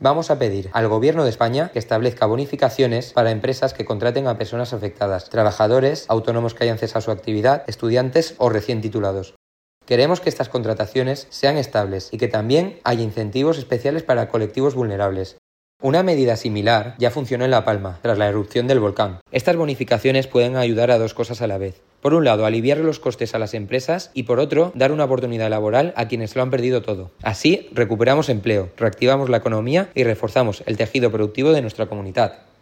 Vamos a pedir al Gobierno de España que establezca bonificaciones para empresas que contraten a personas afectadas, trabajadores, autónomos que hayan cesado su actividad, estudiantes o recién titulados. Queremos que estas contrataciones sean estables y que también haya incentivos especiales para colectivos vulnerables. Una medida similar ya funcionó en La Palma, tras la erupción del volcán. Estas bonificaciones pueden ayudar a dos cosas a la vez. Por un lado, aliviar los costes a las empresas y por otro, dar una oportunidad laboral a quienes lo han perdido todo. Así, recuperamos empleo, reactivamos la economía y reforzamos el tejido productivo de nuestra comunidad.